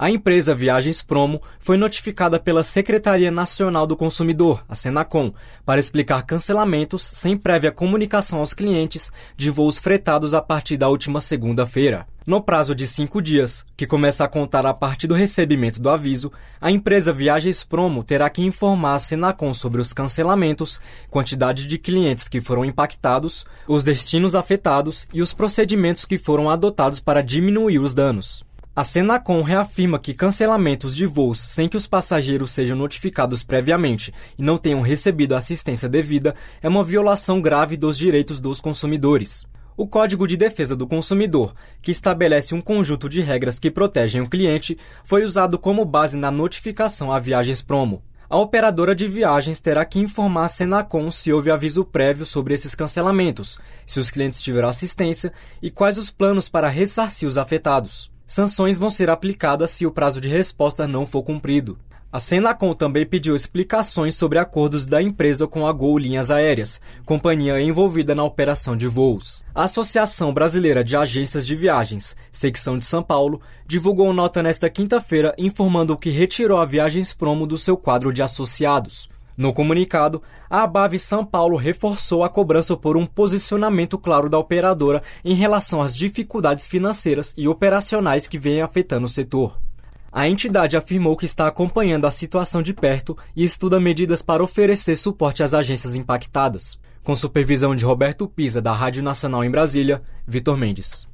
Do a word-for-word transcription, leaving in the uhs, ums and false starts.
A empresa Viagens Promo foi notificada pela Secretaria Nacional do Consumidor, a Senacom, para explicar cancelamentos sem prévia comunicação aos clientes de voos fretados a partir da última segunda-feira. No prazo de cinco dias, que começa a contar a partir do recebimento do aviso, a empresa Viagens Promo terá que informar a Senacom sobre os cancelamentos, quantidade de clientes que foram impactados, os destinos afetados e os procedimentos que foram adotados para diminuir os danos. A Senacom reafirma que cancelamentos de voos sem que os passageiros sejam notificados previamente e não tenham recebido a assistência devida é uma violação grave dos direitos dos consumidores. O Código de Defesa do Consumidor, que estabelece um conjunto de regras que protegem o cliente, foi usado como base na notificação a Viagens Promo. A operadora de viagens terá que informar a Senacom se houve aviso prévio sobre esses cancelamentos, se os clientes tiveram assistência e quais os planos para ressarcir os afetados. Sanções vão ser aplicadas se o prazo de resposta não for cumprido. A Senacom também pediu explicações sobre acordos da empresa com a Gol Linhas Aéreas, companhia envolvida na operação de voos. A Associação Brasileira de Agências de Viagens, secção de São Paulo, divulgou nota nesta quinta-feira informando que retirou a Viagens Promo do seu quadro de associados. No comunicado, a ABAV São Paulo reforçou a cobrança por um posicionamento claro da operadora em relação às dificuldades financeiras e operacionais que vêm afetando o setor. A entidade afirmou que está acompanhando a situação de perto e estuda medidas para oferecer suporte às agências impactadas. Com supervisão de Roberto Pisa, da Rádio Nacional em Brasília, Vitor Mendes.